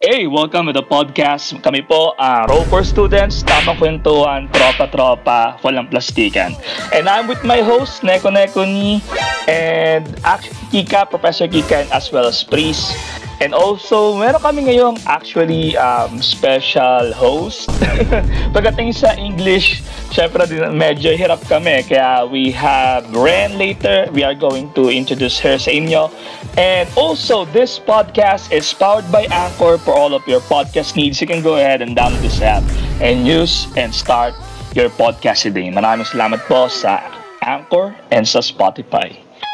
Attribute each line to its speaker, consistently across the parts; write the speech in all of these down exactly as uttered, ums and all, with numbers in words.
Speaker 1: Hey, welcome to the podcast. Kami po, uh, Roper students, tamang kwentuhan, tropa-tropa, walang plastikan. And I'm with my host, Neko Neko ni, and actually Kika, Professor Kika, and as well as Priest. And also, meron kami ngayong actually um, special host. Pagdating sa English, syempre din medyo hirap kami. Kaya we have Ren later. We are going to introduce her sa inyo. And also, this podcast is powered by Anchor for all of your podcast needs. You can go ahead and download this app and use and start your podcast today. Maraming salamat po sa Anchor and sa Spotify.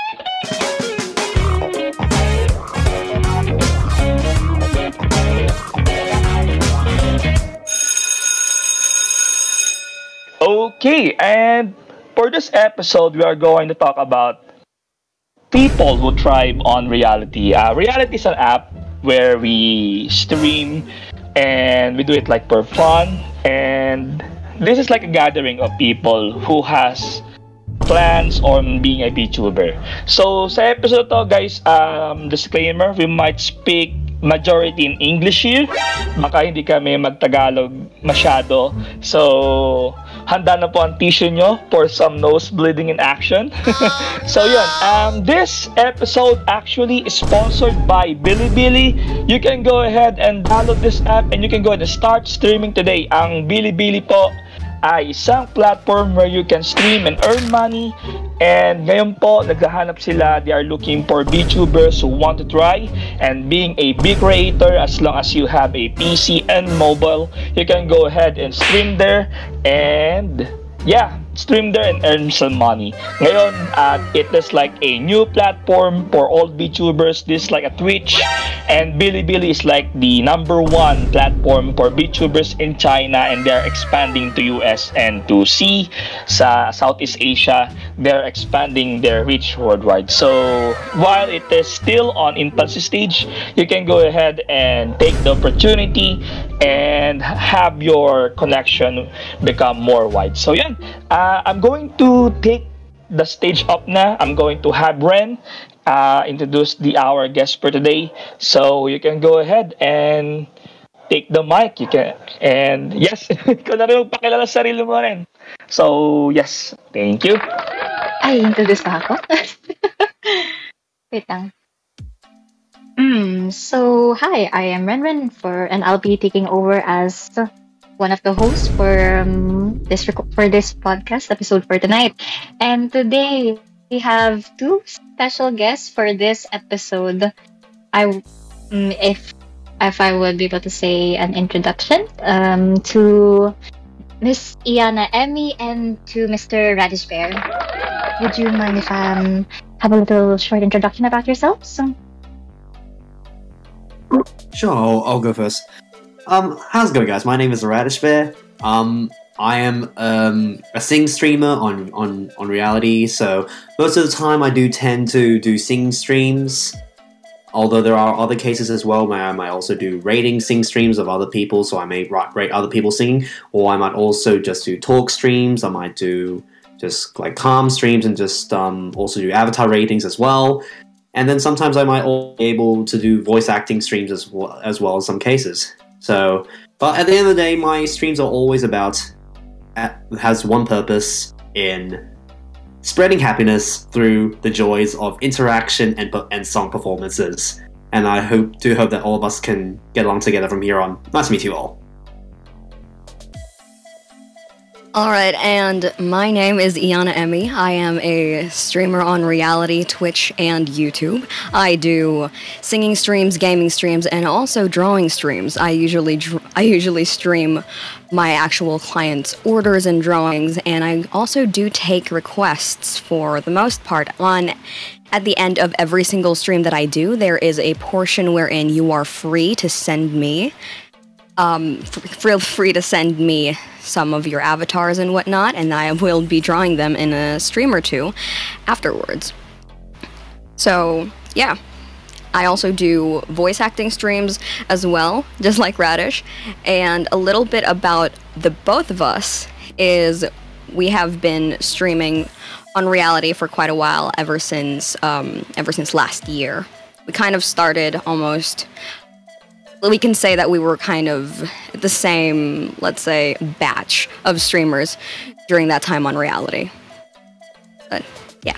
Speaker 1: Okay, and for this episode, we are going to talk about people who thrive on reality. Uh, reality is an app where we stream and we do it like for fun. And this is like a gathering of people who has plans on being a VTuber. So sa episode to guys, um, disclaimer, we might speak majority in English here. Baka hindi kami magtagalog masyado. So, handa na po ang tissue nyo for some nose bleeding in action. So yun, um, this episode actually is sponsored by Bilibili. You can go ahead and download this app and you can go ahead and start streaming today. Ang Bilibili po ay isang platform where you can stream and earn money. And ngayon po, naghahanap sila. They are looking for VTubers who want to try. And being a big creator, as long as you have a P C and mobile, you can go ahead and stream there. And yeah, stream there and earn some money. Ngayon, uh, it is like a new platform for all VTubers. This is like a Twitch. And Bilibili is like the number one platform for VTubers in China, and they're expanding to U S and to C sa Southeast Asia. They're expanding their reach worldwide. So while it is still on infancy stage, you can go ahead and take the opportunity and have your connection become more wide. So yan, uh, I'm going to take the stage up na. I'm going to have Ren uh, introduce the our guest for today. So you can go ahead and take the mic. You can, and yes, ikaw na rin magpakilala sa sarili mo rin. So yes, thank you.
Speaker 2: Ay, introduce na ako? Wait lang. Mm, so, hi, I am Renren for, and I'll be taking over as one of the hosts for um, this rec- for this podcast episode for tonight. And today we have two special guests for this episode. I, um, if if I would be able to say an introduction um, to Miss Iana Emmy and to Mister Radish Bear. Would you mind if I um, have a little short introduction about yourselves?
Speaker 3: Sure, I'll, I'll go first. Um, how's it going, guys? My name is Radish Bear. Um, I am um, a sing streamer on, on, on reality, so most of the time I do tend to do sing streams, although there are other cases as well where I might also do rating sing streams of other people, so I may ra- rate other people singing, or I might also just do talk streams, I might do just like calm streams and just um, also do avatar ratings as well. And then sometimes I might also be able to do voice acting streams as well, as well in some cases. So, but at the end of the day, my streams are always about, has one purpose in spreading happiness through the joys of interaction and, and song performances. And I hope do hope that all of us can get along together from here on. Nice to meet you all.
Speaker 4: Alright, and my name is Iana Emmy. I am a streamer on reality, Twitch, and YouTube. I do singing streams, gaming streams, and also drawing streams. I usually dr- I usually stream my actual clients' orders and drawings, and I also do take requests for the most part. On at the end of every single stream that I do, there is a portion wherein you are free to send me Um, f- feel free to send me some of your avatars and whatnot, and I will be drawing them in a stream or two afterwards. So, yeah. I also do voice acting streams as well, just like Radish. And a little bit about the both of us is we have been streaming on reality for quite a while, ever since um, ever since last year. We kind of started almost we can say that we were kind of the same, let's say, batch of streamers during that time on reality. But yeah.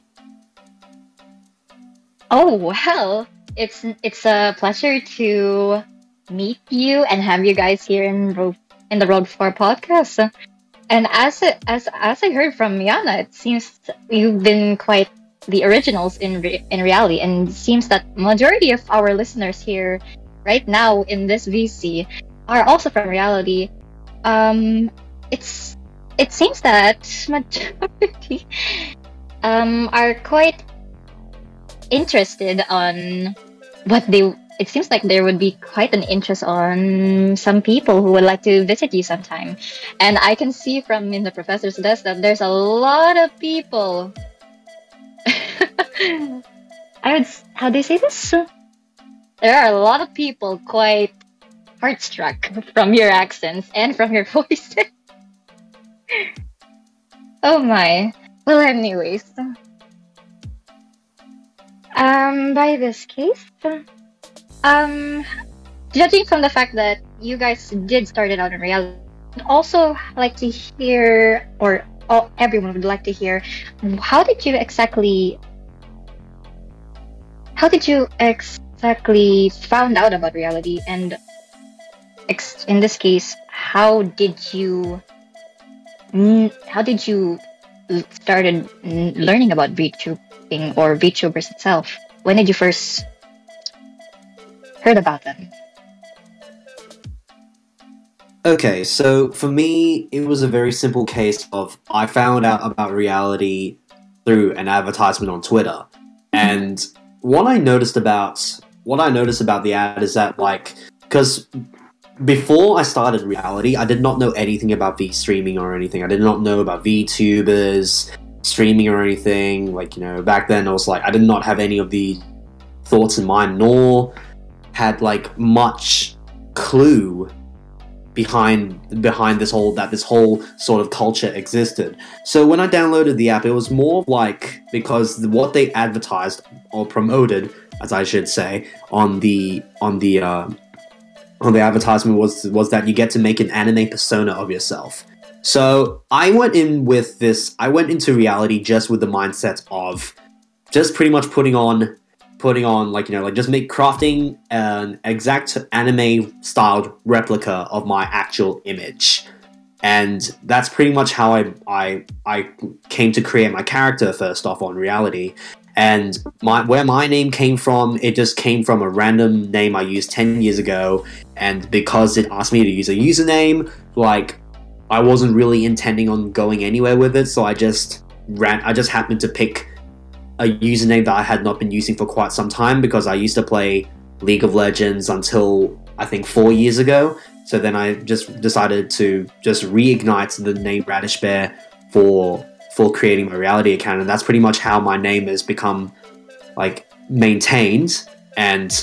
Speaker 2: Oh well, it's it's a pleasure to meet you and have you guys here in Ro- in the Road four podcast. And as it, as as I heard from Yana, it seems you've been quite the originals in re- in reality, and it seems that majority of our listeners here right now in this V C are also from reality. Um, it's it seems that majority um are quite interested on what they. It seems like there would be quite an interest on some people who would like to visit you sometime, and I can see from in the professor's desk that there's a lot of people. I would. How do you say this? There are a lot of people quite heartstruck from your accents and from your voices. Oh my. Well, anyways. Um, by this case, um, judging from the fact that you guys did start it out in reality, I'd also like to hear, or oh, everyone would like to hear, how did you exactly, how did you exactly found out about reality, and ex- in this case, how did you, mm, how did you l- started mm, learning about VTubing or VTubers itself? When did you first heard about them?
Speaker 3: Okay, so for me, it was a very simple case of I found out about reality through an advertisement on Twitter, and what I noticed about what I noticed about the ad is that, like, because before I started reality, I did not know anything about V streaming or anything. I did not know about VTubers streaming or anything. Like, you know, back then I was like, I did not have any of the thoughts in mind, nor had like much clue behind behind this whole that this whole sort of culture existed. So when I downloaded the app, it was more like, because what they advertised or promoted, as I should say, on the on the uh, on the advertisement was was that you get to make an anime persona of yourself. So I went in with this. I went into reality just with the mindset of just pretty much putting on. putting on, like, you know, like just make crafting an exact anime styled replica of my actual image. And that's pretty much how I I I came to create my character first off on reality. And my where my name came from, it just came from a random name I used ten years ago, and because it asked me to use a username, like, I wasn't really intending on going anywhere with it, so I just ran I just happened to pick a username that I had not been using for quite some time, because I used to play League of Legends until I think four years ago. So then I just decided to just reignite the name Radish Bear for for creating my reality account, and that's pretty much how my name has become like maintained and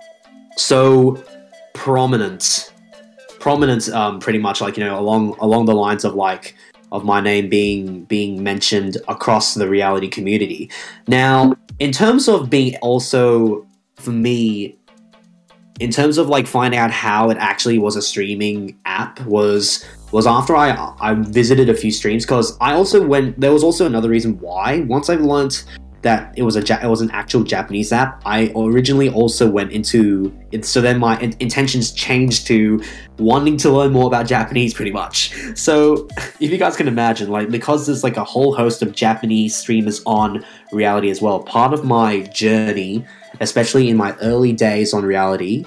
Speaker 3: so prominent, prominent, um, pretty much like, you know, along along the lines of like. of my name being being mentioned across the reality community. Now, in terms of being also, for me, in terms of like finding out how it actually was a streaming app was was after I I visited a few streams, because I also went. There was also another reason why. Once I learnt that it was a it was an actual Japanese app, I originally also went into it. So then my in- intentions changed to wanting to learn more about Japanese, pretty much. So if you guys can imagine, like, because there's like a whole host of Japanese streamers on reality as well, part of my journey, especially in my early days on reality,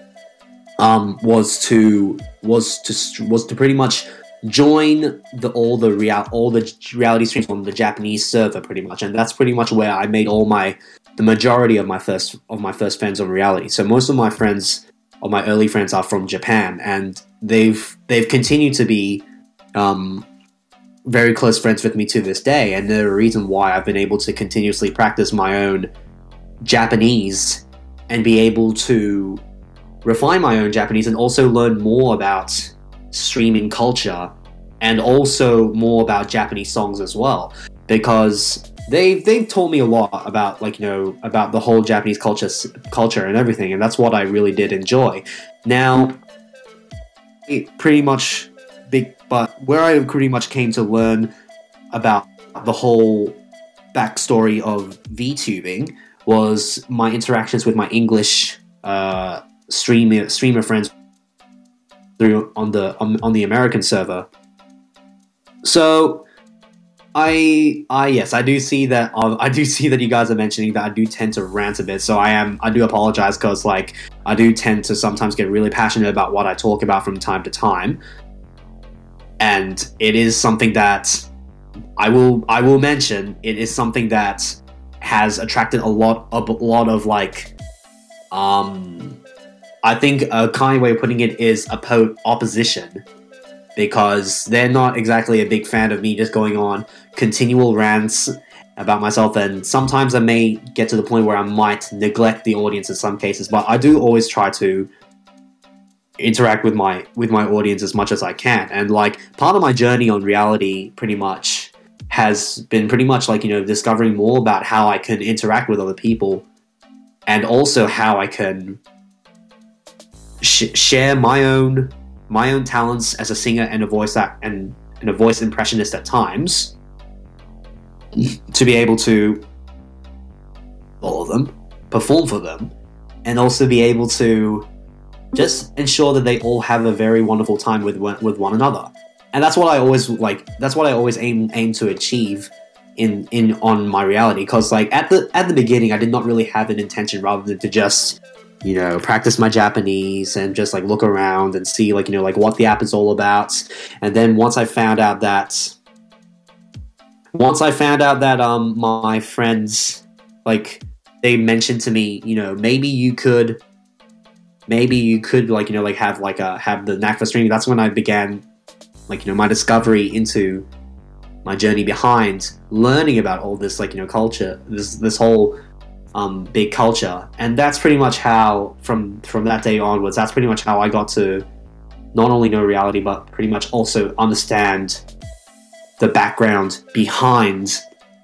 Speaker 3: um, was to was to was to pretty much join the all the real all the reality streams on the Japanese server, pretty much, and that's pretty much where I made all my the majority of my first of my first friends on reality. So most of my friends, of my early friends, are from Japan, and they've they've continued to be um, very close friends with me to this day, and they're a reason why I've been able to continuously practice my own Japanese and be able to refine my own Japanese and also learn more about streaming culture and also more about Japanese songs as well. Because they they've taught me a lot about like you know about the whole Japanese culture culture and everything, and that's what I really did enjoy. Now, it pretty much big, but where I pretty much came to learn about the whole backstory of VTubing was my interactions with my English uh, streamer streamer friends through on the on, on the American server. So. I, I yes, I do see that. Uh, I do see that you guys are mentioning that I do tend to rant a bit. So I am. I do apologize because, like, I do tend to sometimes get really passionate about what I talk about from time to time, and it is something that I will. I will mention. It is something that has attracted a lot, a lot of like. Um, I think a kind way of putting it is oppo- opposition. Because they're not exactly a big fan of me just going on continual rants about myself, and sometimes I may get to the point where I might neglect the audience in some cases, but I do always try to interact with my with my audience as much as I can. And like part of my journey on reality pretty much has been pretty much like, you know, discovering more about how I can interact with other people, and also how I can sh- share my own my own talents as a singer and a voice act and, and a voice impressionist at times, to be able to follow them, perform for them, and also be able to just ensure that they all have a very wonderful time with one, with one another. And that's what I always like. That's what I always aim aim to achieve in in on my reality. Because like at the at the beginning, I did not really have an intention rather than to just, you know, practice my Japanese and just like look around and see like, you know, like what the app is all about. And then once I found out that once I found out that um my friends, like, they mentioned to me, you know, maybe you could maybe you could like, you know, like have like a have the knack for streaming. That's when I began like, you know, my discovery into my journey behind learning about all this like, you know, culture, this this whole um, big culture. And that's pretty much how, from from that day onwards, that's pretty much how I got to not only know reality, but pretty much also understand the background behind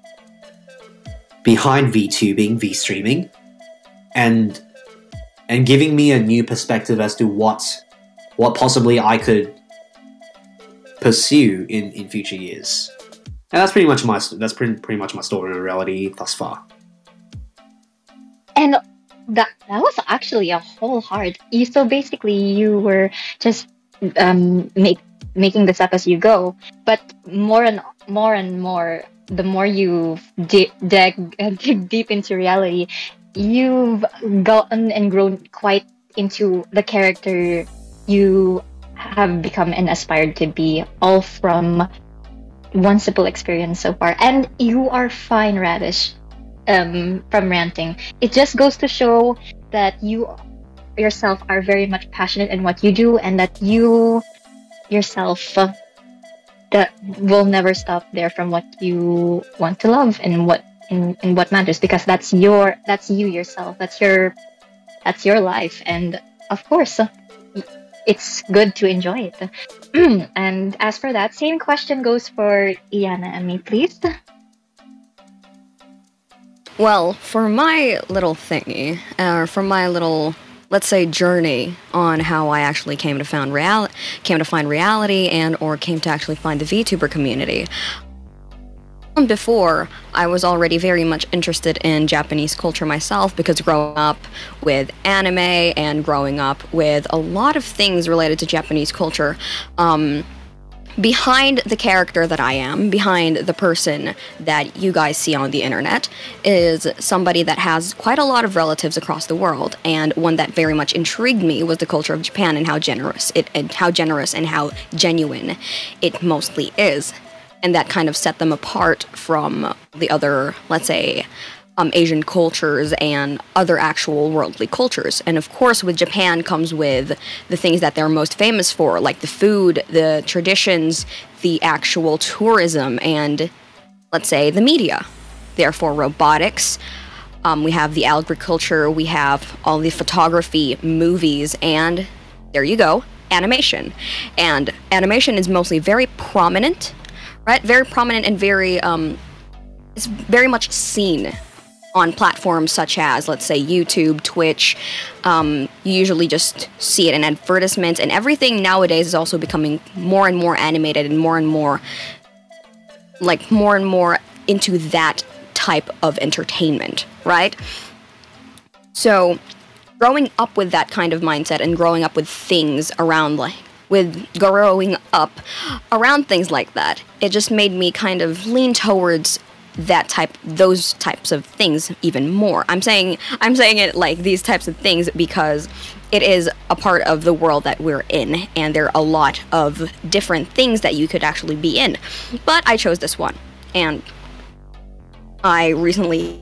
Speaker 3: behind VTubing, V-streaming, and and giving me a new perspective as to what what possibly I could pursue in, in future years. And that's pretty much my that's pretty pretty much my story in reality thus far.
Speaker 2: And that that was actually a whole hard. You so basically you were just um make making this up as you go, but more and more and more, the more you dig dig, dig deep into reality, you've gotten and grown quite into the character you have become and aspired to be, all from one simple experience so far. And you are fine, Radish. Um, from ranting, it just goes to show that you yourself are very much passionate in what you do, and that you yourself uh, that will never stop there from what you want to love and what in, in what matters, because that's your that's you yourself, that's your that's your life, and of course uh, it's good to enjoy it. And as for that, same question goes for Iana and me, please.
Speaker 4: Well, for my little thingy, or uh, for my little, let's say, journey on how I actually came to found real- came to find reality and or came to actually find the VTuber community. Before, I was already very much interested in Japanese culture myself, because growing up with anime and growing up with a lot of things related to Japanese culture, um, behind the character that I am, behind the person that you guys see on the internet, is somebody that has quite a lot of relatives across the world, and one that very much intrigued me was the culture of Japan and how generous it and how generous and how genuine it mostly is. And that kind of set them apart from the other, let's say, um, Asian cultures and other actual worldly cultures. And of course, with Japan comes with the things that they're most famous for, like the food, the traditions, the actual tourism, and, let's say, the media. Therefore, robotics. Um, we have the agriculture, we have all the photography, movies, and there you go, animation. And animation is mostly very prominent, right? Very prominent and very, um, it's very much seen on platforms such as, let's say, YouTube, Twitch. Um, you usually just see it in advertisements, and everything nowadays is also becoming more and more animated and more and more, like, more and more into that type of entertainment, right? So, growing up with that kind of mindset and growing up with things around, like, with growing up around things like that, it just made me kind of lean towards that type, those types of things even more. I'm saying, I'm saying it like these types of things because it is a part of the world that we're in, and there are a lot of different things that you could actually be in. But I chose this one, and I recently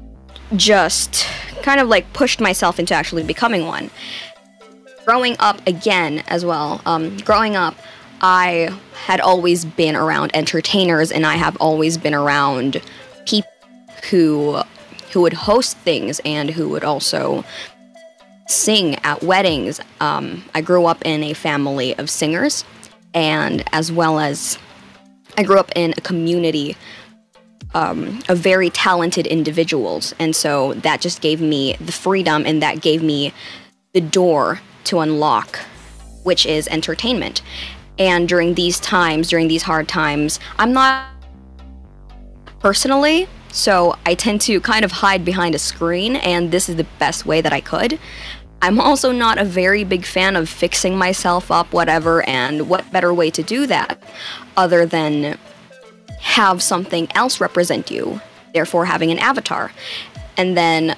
Speaker 4: just kind of like pushed myself into actually becoming one. Growing up again as well, um, growing up, I had always been around entertainers, and I have always been around people who who would host things and who would also sing at weddings. Um, I grew up in a family of singers, and as well as I grew up in a community um, of very talented individuals, and so that just gave me the freedom, and that gave me the door to unlock, which is entertainment. And during these times, during these hard times, I'm not personally, so I tend to kind of hide behind a screen, and this is the best way that I could. I'm also not a very big fan of fixing myself up, whatever, and what better way to do that other than have something else represent you, therefore having an avatar. And then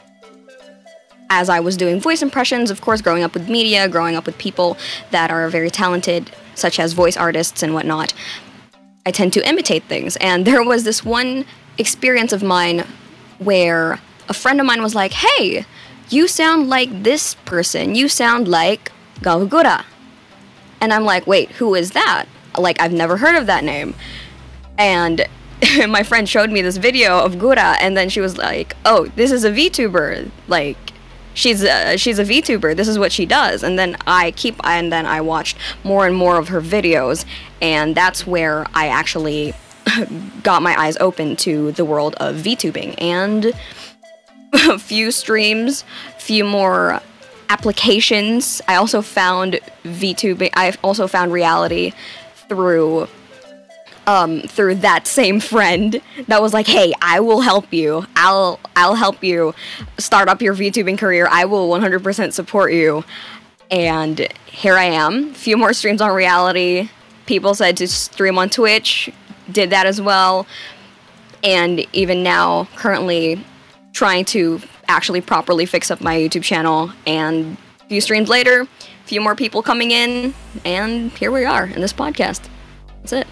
Speaker 4: as I was doing voice impressions, of course, growing up with media, growing up with people that are very talented, such as voice artists and whatnot, I tend to imitate things. And there was this one experience of mine where a friend of mine was like, "Hey, you sound like this person. You sound like Gawagura." And I'm like, "Wait, who is that? Like, I've never heard of that name." And my friend showed me this video of Gura, and then she was like, "Oh, this is a VTuber. Like, she's a, she's a VTuber. This is what she does." And then I keep and then I watched more and more of her videos, and that's where I actually got my eyes open to the world of VTubing. And a few streams, few more applications. I also found VTubing. I've also found reality through um through that same friend that was like, "Hey, I will help you. I'll I'll help you start up your VTubing career. I will one hundred percent support you." And here I am. Few more streams on reality. People said to stream on Twitch. Did that as well. And even now, currently trying to actually properly fix up my YouTube channel. And a few streams later, a few more people coming in, and here we are in this podcast. That's it.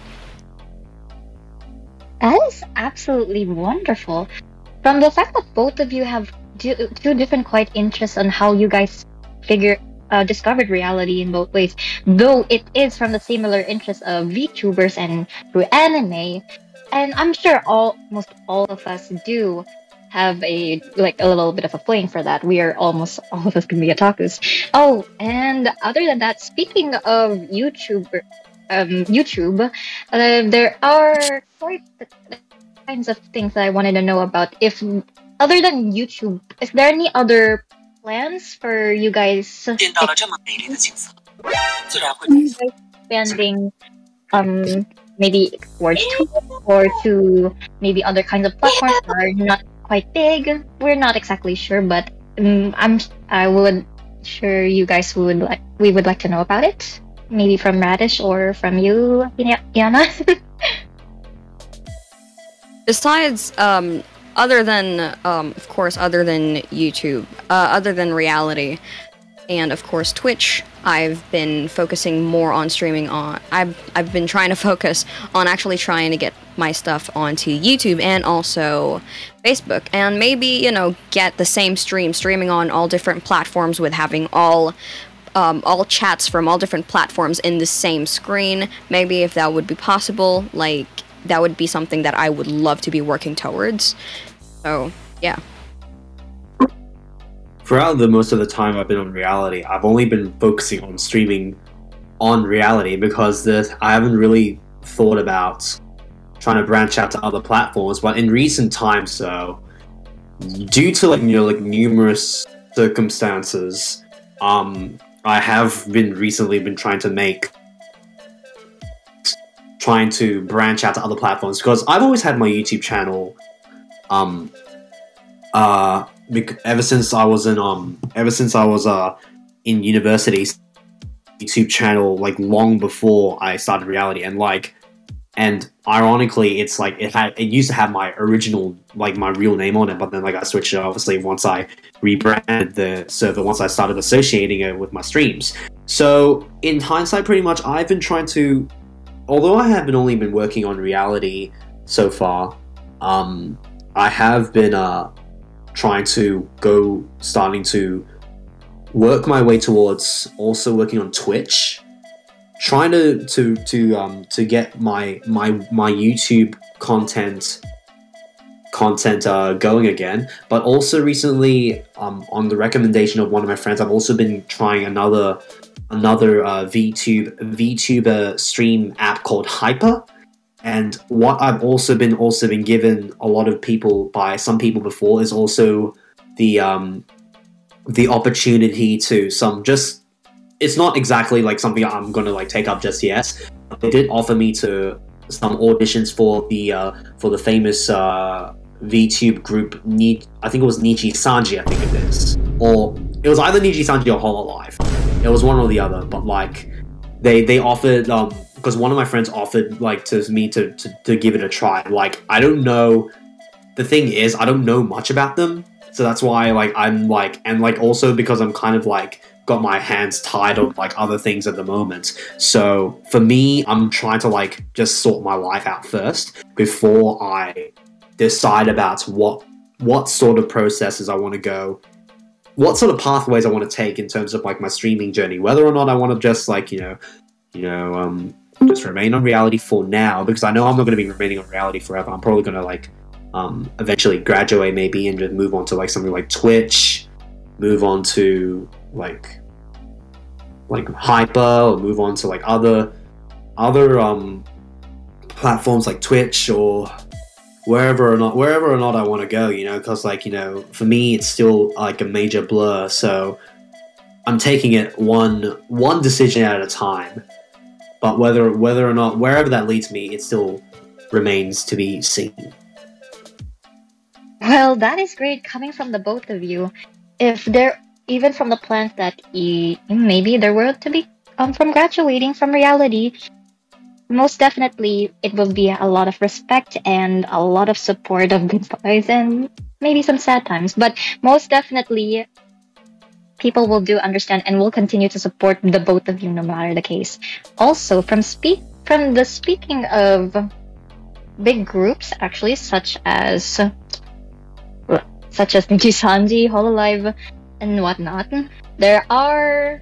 Speaker 2: That is absolutely wonderful. From the fact that both of you have two, two different quite interests on how you guys figure uh, discovered reality in both ways, though it is from the similar interests of VTubers and through anime, and I'm sure almost all of us do have a like a little bit of a fling for that. We are almost all of us can be otakus. Oh, and other than that, speaking of YouTube. Um, YouTube, uh, there are quite the kinds of things that I wanted to know about. If other than YouTube, is there any other plans for you guys expanding, um, maybe towards Twitter or to maybe other kinds of platforms that are not quite big? We're not exactly sure, but um, I'm I would sure you guys would like we would like to know about it. Maybe from Radish or from you, Iana?
Speaker 4: Besides, um, other than, um, of course, other than YouTube, uh, other than reality, and of course Twitch, I've been focusing more on streaming on, I've, I've been trying to focus on actually trying to get my stuff onto YouTube and also Facebook, and maybe, you know, get the same stream, streaming on all different platforms with having all Um, all chats from all different platforms in the same screen. Maybe if that would be possible, like, that would be something that I would love to be working towards. So, yeah.
Speaker 3: Throughout the most of the time I've been on reality, I've only been focusing on streaming on reality because the, I haven't really thought about trying to branch out to other platforms. But in recent times, though, due to like you know like numerous circumstances, um, I have been recently been trying to make trying to branch out to other platforms because I've always had my YouTube channel. Um, uh, bec- ever since I was in um, ever since I was uh in university, YouTube channel like long before I started reality, and like, and ironically, it's like it had it used to have my original like my real name on it, but then like I switched it obviously once I rebranded the server, once I started associating it with my streams. So in hindsight, pretty much I've been trying to, although I have been only been working on reality so far, um, I have been uh trying to go starting to work my way towards also working on Twitch, trying to to to um to get my my my YouTube content content uh, going again. But also recently, um, on the recommendation of one of my friends, I've also been trying another another uh, VTube VTuber stream app called Hyper. And what I've also been also been given a lot of people by some people before is also the um the opportunity to some just it's not exactly like something I'm gonna like take up just yet. They did offer me to some auditions for the uh, for the famous uh, VTube group. Ni- I think it was Nichi Sanji. I think it is, or it was either Nichi Sanji or Hololive. It was one or the other. But like they they offered um because one of my friends offered like to me to, to to give it a try. Like I don't know. The thing is, I don't know much about them. So that's why, like, I'm like, and like also because I'm kind of like got my hands tied on like other things at the moment. So for me, I'm trying to like just sort my life out first before I decide about what what sort of processes I want to go, what sort of pathways I want to take in terms of like my streaming journey. Whether or not I want to just like you know, you know, um, just remain on reality for now, because I know I'm not going to be remaining on reality forever. I'm probably going to like. Um, eventually graduate maybe and just move on to like something like Twitch, move on to like like Hyper, or move on to like other other um, platforms like Twitch or wherever or not wherever or not I want to go, you know, because like you know for me it's still like a major blur. So I'm taking it one one decision at a time. But whether whether or not wherever that leads me, it still remains to be seen.
Speaker 2: Well, that is great coming from the both of you. If they're even from the plans that e- maybe there were to be um, from graduating from reality, most definitely it will be a lot of respect and a lot of support of goodbyes and maybe some sad times. But most definitely, people will do understand and will continue to support the both of you no matter the case. Also, from speak from the speaking of big groups, actually, such as. such as Nichi Sanji, Hololive, and whatnot, there are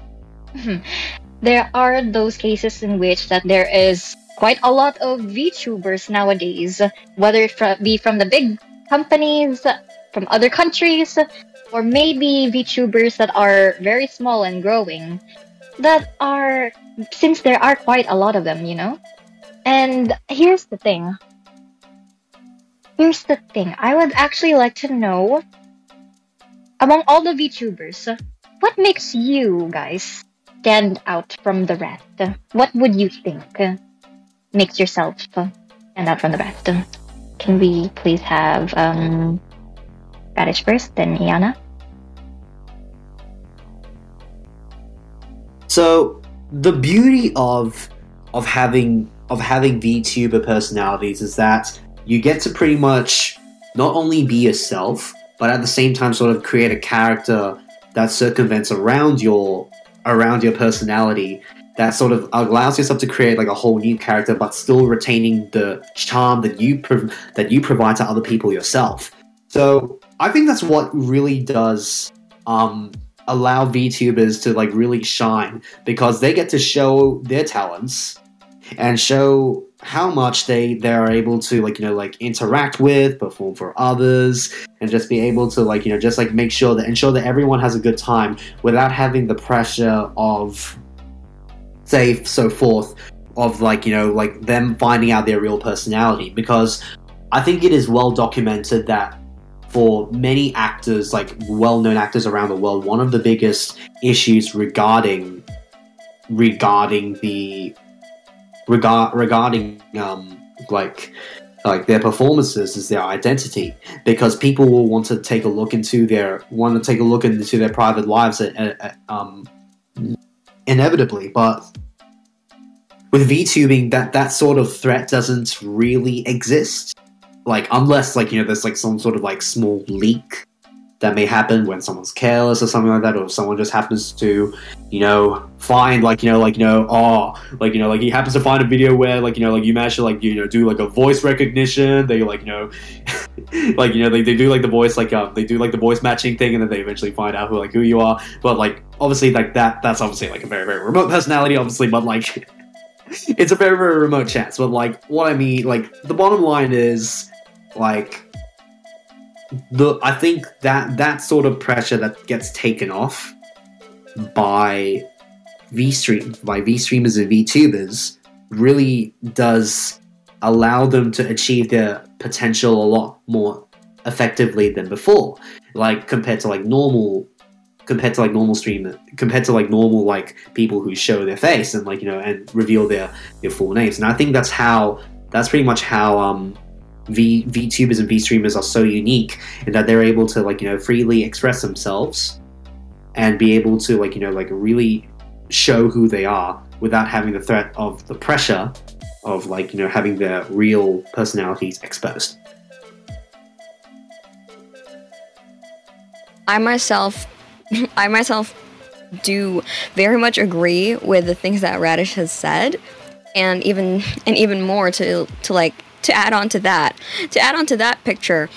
Speaker 2: there are those cases in which that there is quite a lot of VTubers nowadays, whether it be from the big companies, from other countries, or maybe VTubers that are very small and growing, that are, since there are quite a lot of them, you know? And here's the thing. Here's the thing, I would actually like to know, among all the VTubers, what makes you guys stand out from the rest? What would you think makes yourself stand out from the rest? Can we please have um, Radish first, then Iana?
Speaker 3: So the beauty of of having of having VTuber personalities is that you get to pretty much not only be yourself, but at the same time sort of create a character that circumvents around your around your personality, that sort of allows yourself to create like a whole new character, but still retaining the charm that you prov- that you provide to other people yourself. So I think that's what really does um, allow VTubers to like really shine, because they get to show their talents and show how much they they're able to like you know like interact with, perform for others, and just be able to like you know just like make sure that ensure that everyone has a good time without having the pressure of, say so forth, of like you know like them finding out their real personality, because I think it is well documented that for many actors, like well-known actors around the world, one of the biggest issues regarding regarding the regard regarding um like like their performances is their identity, because people will want to take a look into their want to take a look into their private lives at, at, at, um inevitably. But with VTubing, that that sort of threat doesn't really exist, like unless like you know there's like some sort of like small leak that may happen when someone's careless or something like that, or someone just happens to, you know, find like you know like you know oh like you know like he happens to find a video where like you know like you manage to like you know do like a voice recognition. They like you know like you know they, they do like the voice like um they do like the voice matching thing, and then they eventually find out who like who you are. But like obviously like that that's obviously like a very very remote personality, obviously, but like it's a very very remote chance. But like what I mean, like the bottom line is like. The I think that that sort of pressure that gets taken off by V stream by V streamers and VTubers really does allow them to achieve their potential a lot more effectively than before. Like compared to like normal compared to like normal streamers compared to like normal like people who show their face and like you know and reveal their their full names. And I think that's how that's pretty much how um V VTubers and V streamers are so unique in that they're able to like you know freely express themselves and be able to like you know like really show who they are without having the threat of the pressure of like you know having their real personalities exposed.
Speaker 4: I myself, I myself do very much agree with the things that Radish has said, and even and even more to to like. To add on to that, to add on to that picture,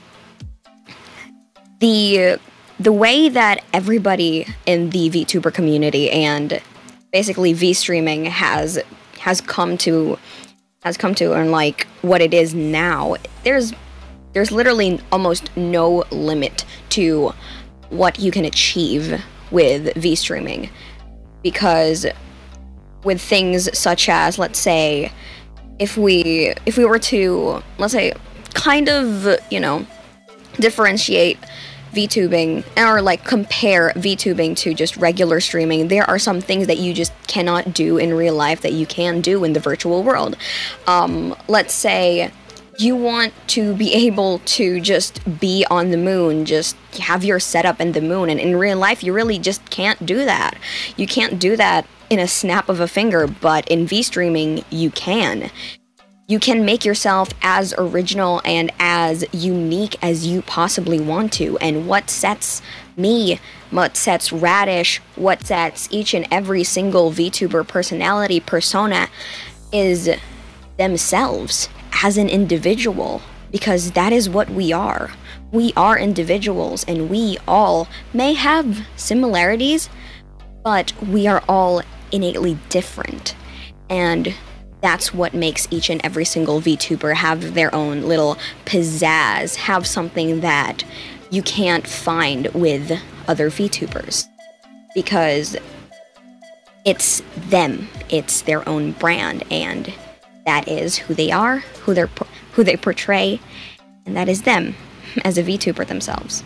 Speaker 4: the the way that everybody in the VTuber community and basically V streaming has has come to has come to and like what it is now, there's there's literally almost no limit to what you can achieve with V streaming, because with things such as, let's say, If we if we were to, let's say, kind of, you know, differentiate VTubing or like compare VTubing to just regular streaming, there are some things that you just cannot do in real life that you can do in the virtual world. Um, let's say you want to be able to just be on the moon, just have your setup in the moon, and in real life you really just can't do that. You can't do that in a snap of a finger, but in V streaming you can. You can make yourself as original and as unique as you possibly want to. And what sets me, what sets Radish, what sets each and every single VTuber personality persona is themselves as an individual, because that is what we are. We are individuals, and we all may have similarities, but we are all innately different, and that's what makes each and every single VTuber have their own little pizzazz, have something that you can't find with other VTubers, because it's them, it's their own brand, and that is who they are, who they're who they portray, and that is them as a VTuber themselves.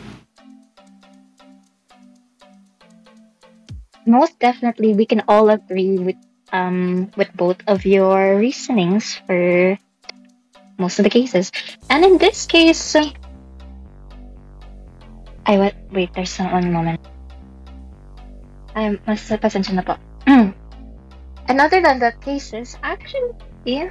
Speaker 2: Most definitely, we can all agree with um with both of your reasonings for most of the cases. And in this case, uh, I wait. Wait, there's some one moment. I must pasensya na po. And other than that cases, actually, yeah.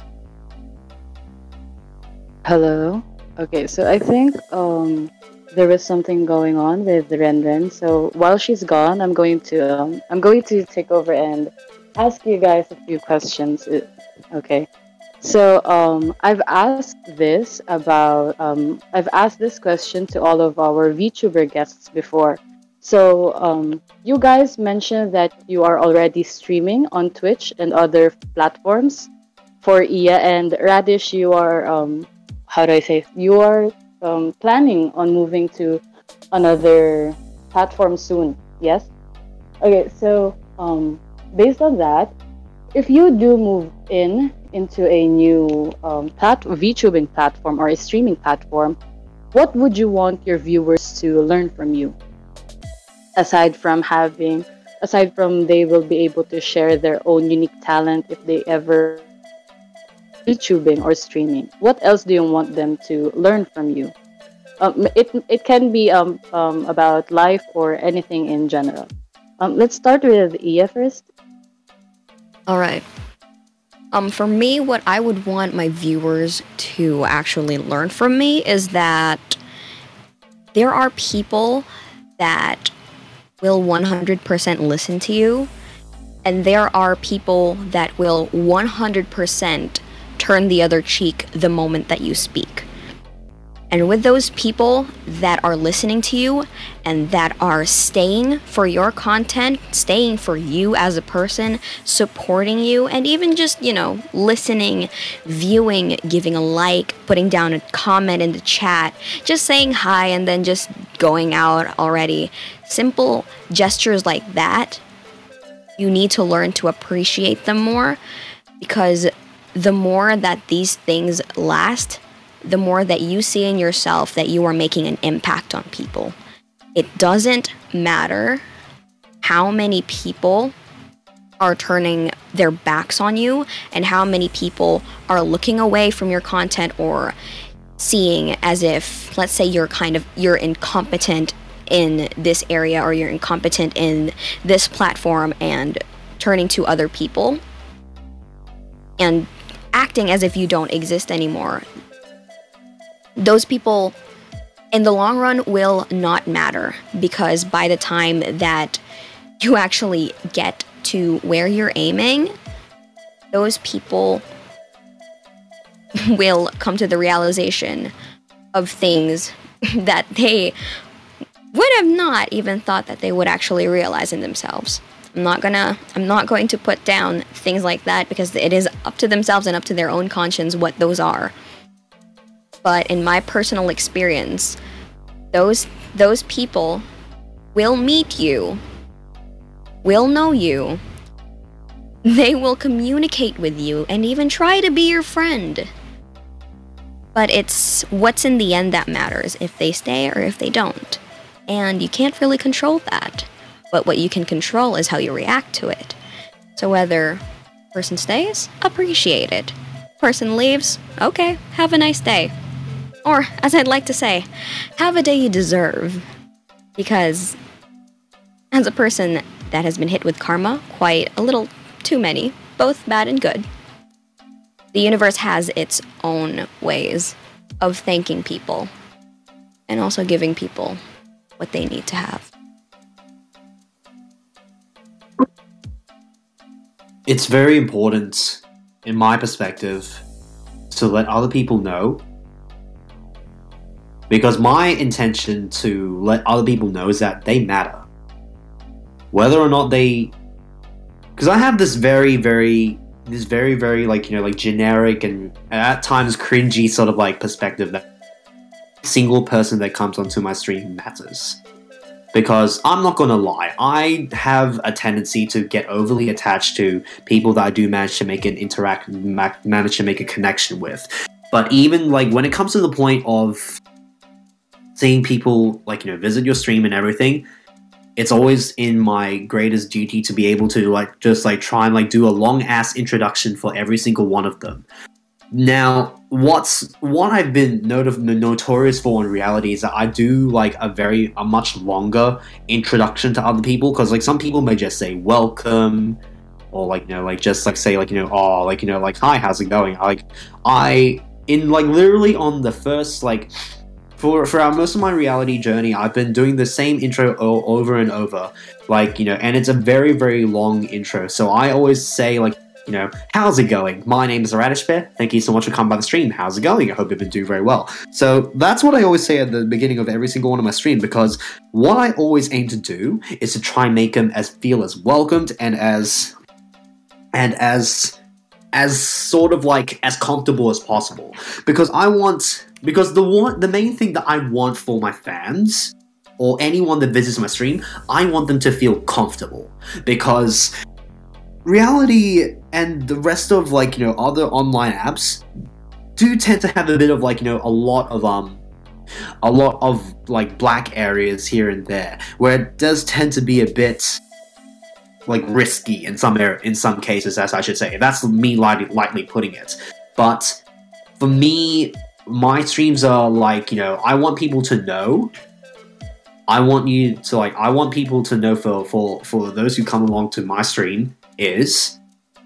Speaker 5: Hello. Okay, so I think um there was something going on with Ren Ren. So while she's gone, I'm going to um, I'm going to take over and ask you guys a few questions. Uh, Okay. So um I've asked this about um I've asked this question to all of our VTuber guests before. So um you guys mentioned that you are already streaming on Twitch and other platforms. For Iya and Radish, you are um how do I say you are um, planning on moving to another platform soon. Yes. Okay. So um based on that, if you do move in into a new um, plat- VTubing platform or a streaming platform, what would you want your viewers to learn from you? Aside from having, aside from they will be able to share their own unique talent if they ever YouTubing or streaming, what else do you want them to learn from you? Um, it it can be um, um about life or anything in general. Um, let's start with Iya first.
Speaker 4: All right. Um, for me, what I would want my viewers to actually learn from me is that there are people that will one hundred percent listen to you, and there are people that will one hundred percent turn the other cheek the moment that you speak. And with those people that are listening to you and that are staying for your content, staying for you as a person, supporting you, and even just, you know, listening, viewing, giving a like, putting down a comment in the chat, just saying hi and then just going out already. Simple gestures like that, you need to learn to appreciate them more, because the more that these things last, the more that you see in yourself that you are making an impact on people. It doesn't matter how many people are turning their backs on you and how many people are looking away from your content or seeing as if, let's say you're kind of, you're incompetent in this area or you're incompetent in this platform and turning to other people and acting as if you don't exist anymore. Those people in the long run will not matter, because by the time that you actually get to where you're aiming, those people will come to the realization of things that they would have not even thought that they would actually realize in themselves. I'm not gonna I'm not going to put down things like that, because it is up to themselves and up to their own conscience what those are. But in my personal experience, those those people will meet you, will know you, they will communicate with you and even try to be your friend. But it's what's in the end that matters, if they stay or if they don't. And you can't really control that. But what you can control is how you react to it. So whether person stays, appreciate it. Person leaves, okay, have a nice day. Or, as I'd like to say, have a day you deserve. Because as a person that has been hit with karma, quite a little too many, both bad and good, the universe has its own ways of thanking people and also giving people what they need to have.
Speaker 3: It's very important, in my perspective, to let other people know. Because my intention to let other people know is that they matter. Whether or not they... Because I have this very, very... This very, very, like, you know, like, generic and at times cringy sort of, like, perspective that single person that comes onto my stream matters. Because I'm not gonna lie, I have a tendency to get overly attached to people that I do manage to make an interact... Ma- manage to make a connection with. But even, like, when it comes to the point of seeing people, like, you know, visit your stream and everything, it's always in my greatest duty to be able to, like, just, like, try and, like, do a long-ass introduction for every single one of them. Now, what's, what I've been not- notorious for in reality is that I do, like, a very, a much longer introduction to other people, because, like, some people may just say, welcome, or, like, you know, like, just, like, say, like, you know, oh, like, you know, like, hi, how's it going? Like, I, in, like, literally on the first, like, For for our, most of my reality journey, I've been doing the same intro o- over and over, like, you know, and it's a very, very long intro. So I always say, like, you know, how's it going? My name is Radish Bear. Thank you so much for coming by the stream. How's it going? I hope you've been doing very well. So that's what I always say at the beginning of every single one of my stream, because what I always aim to do is to try and make them as feel as welcomed and as and as as sort of like as comfortable as possible, because I want. Because the one, the main thing that I want for my fans, or anyone that visits my stream, I want them to feel comfortable. Because Reality and the rest of like, you know, other online apps do tend to have a bit of like, you know, a lot of um a lot of like black areas here and there, where it does tend to be a bit like risky in some er- in some cases, as I should say. That's me lightly, lightly putting it. But for me, my streams are like, you know, I want people to know. I want you to like, I want people to know for for for those who come along to my stream is,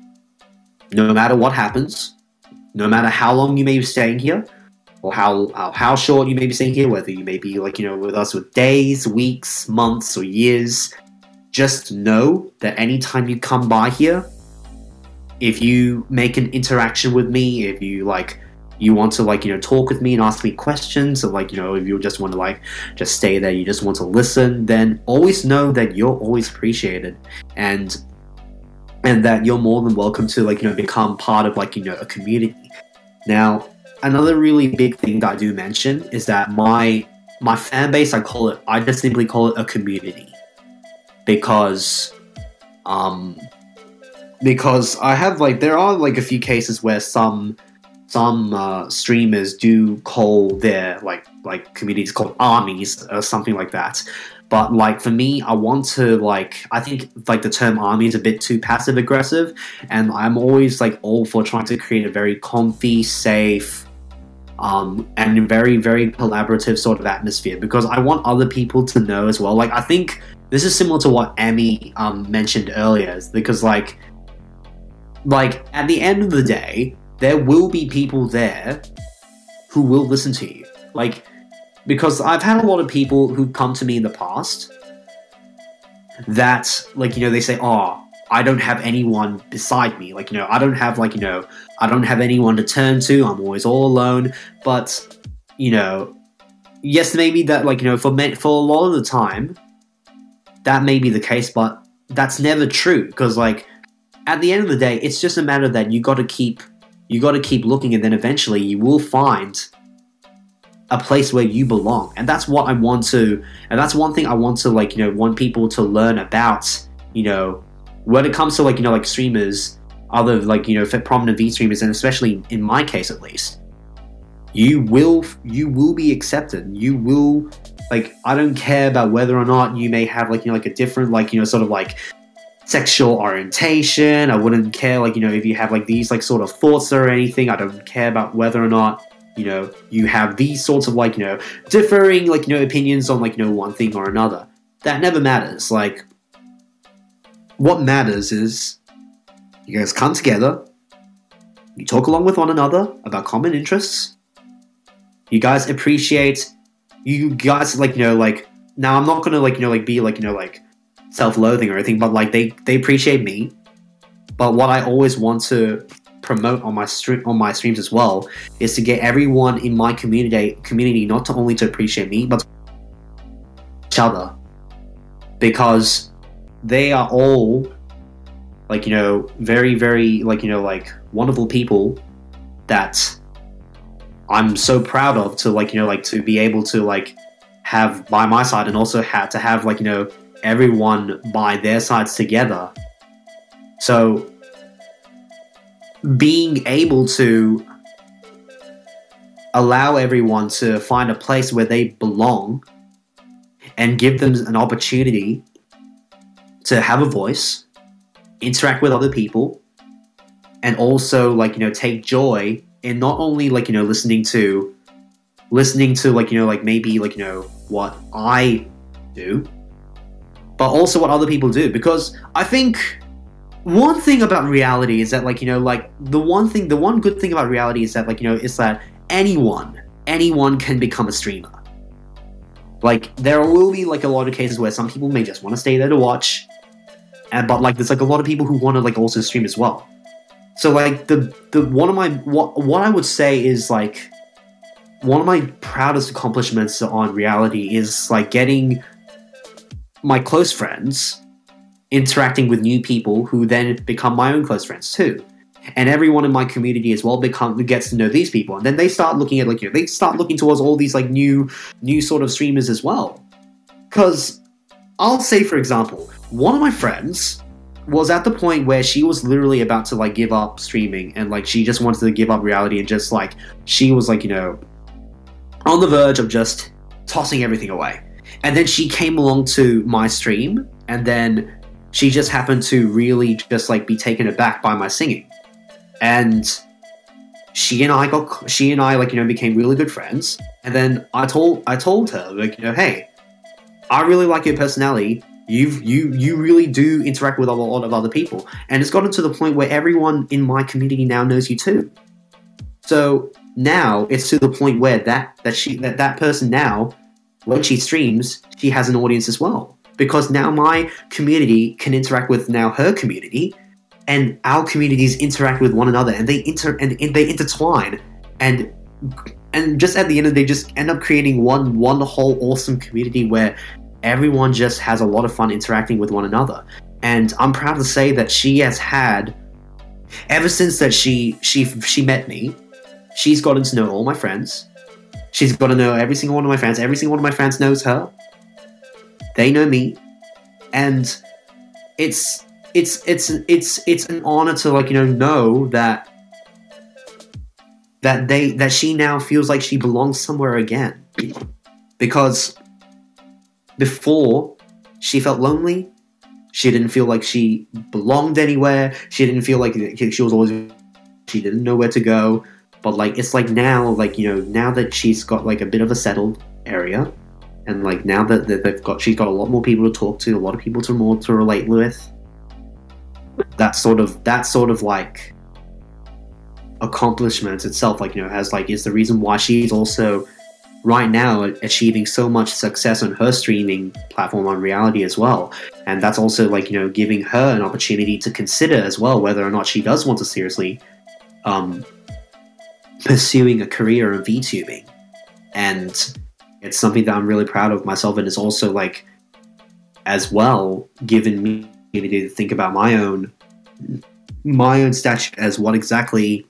Speaker 3: no matter what happens, no matter how long you may be staying here, or how, how how short you may be staying here, whether you may be like, you know, with us with days, weeks, months, or years, just know that anytime you come by here, if you make an interaction with me, if you like, you want to like, you know, talk with me and ask me questions, or like, you know, if you just want to like just stay there, you just want to listen, then always know that you're always appreciated, and and that you're more than welcome to like, you know, become part of like, you know, a community. Now, another really big thing that I do mention is that my my fan base, I call it, I just simply call it a community, because um because I have like, there are like a few cases where some some uh, streamers do call their like like communities called armies or something like that. But like for me, I want to like, I think like the term army is a bit too passive aggressive, and I'm always like all for trying to create a very comfy, safe, um, and very very collaborative sort of atmosphere, because I want other people to know as well. Like I think this is similar to what Emmy um, mentioned earlier, because like like at the end of the day, there will be people there who will listen to you. Like, because I've had a lot of people who've come to me in the past that, like, you know, they say, oh, I don't have anyone beside me. Like, you know, I don't have, like, you know, I don't have anyone to turn to. I'm always all alone. But, you know, yes, maybe that, like, you know, for, for a lot of the time, that may be the case, but that's never true. Because, like, at the end of the day, it's just a matter that you got to keep, you got to keep looking, and then eventually you will find a place where you belong. And that's what I want to, and that's one thing I want to, like, you know, want people to learn about, you know, when it comes to, like, you know, like streamers, other, like, you know, prominent V streamers, and especially in my case at least, you will, you will be accepted. You will, like, I don't care about whether or not you may have, like, you know, like a different, like, you know, sort of like sexual orientation. I wouldn't care, like, you know, if you have like these like sort of thoughts or anything. I don't care about whether or not, you know, you have these sorts of, like, you know, differing, like, you know, opinions on, like, you know, one thing or another. That never matters. Like, what matters is you guys come together, you talk along with one another about common interests, you guys appreciate, you guys, like, you know, like, now I'm not gonna, like, you know, like, be, like, you know, like, self-loathing or anything, but, like, they, they appreciate me. But what I always want to promote on my stream on my streams as well is to get everyone in my community community not to only to appreciate me, but each other, because they are all, like, you know, very very, like, you know, like, wonderful people that I'm so proud of to, like, you know, like, to be able to, like, have by my side, and also have to have, like, you know, everyone by their sides together. So being able to allow everyone to find a place where they belong and give them an opportunity to have a voice, interact with other people, and also, like, you know, take joy in not only, like, you know, listening to listening to, like, you know, like, maybe, like, you know, what I do, but also what other people do. Because I think one thing about reality is that, like, you know, like, the one thing, the one good thing about reality is that, like, you know, is that anyone, anyone can become a streamer. Like, there will be, like, a lot of cases where some people may just want to stay there to watch, and but, like, there's, like, a lot of people who want to, like, also stream as well. So, like, the the one of my what what I would say is, like, one of my proudest accomplishments on reality is, like, getting my close friends interacting with new people who then become my own close friends too. And everyone in my community as well become gets to know these people, and then they start looking at, like, you know, they start looking towards all these, like, new new sort of streamers as well. Because I'll say, for example, one of my friends was at the point where she was literally about to like give up streaming, and like she just wanted to give up reality, and just like she was like, you know, on the verge of just tossing everything away. And then she came along to my stream, and then she just happened to really just like be taken aback by my singing. And she and I got she and I like, you know, became really good friends. And then I told I told her, like, you know, hey, I really like your personality. You've you you really do interact with a lot of other people. And it's gotten to the point where everyone in my community now knows you too. So now it's to the point where that that she that, that person now, when she streams, she has an audience as well. Because now my community can interact with now her community, and our communities interact with one another, and they inter and, and they intertwine, and and just at the end of the day, just end up creating one one whole awesome community where everyone just has a lot of fun interacting with one another. And I'm proud to say that she has had, ever since that she she she met me, she's gotten to know all my friends. She's got to know every single one of my friends. Every single one of my friends knows her. They know me, and it's it's it's it's it's an honor to like, you know, know that that they that she now feels like she belongs somewhere again. Because before, she felt lonely. She didn't feel like she belonged anywhere. She didn't feel like she was always, she didn't know where to go. But like, it's like now, like, you know, now that she's got like a bit of a settled area, and like now that they've got, she's got a lot more people to talk to, a lot of people to more to relate with. That sort of, that sort of like accomplishment itself, like, you know, has like, is the reason why she's also right now achieving so much success on her streaming platform on Reality as well. And that's also like, you know, giving her an opportunity to consider as well whether or not she does want to seriously um, pursuing a career in VTubing. And it's something that I'm really proud of myself, and it's also like as well given me the opportunity to think about my own my own stature as what exactly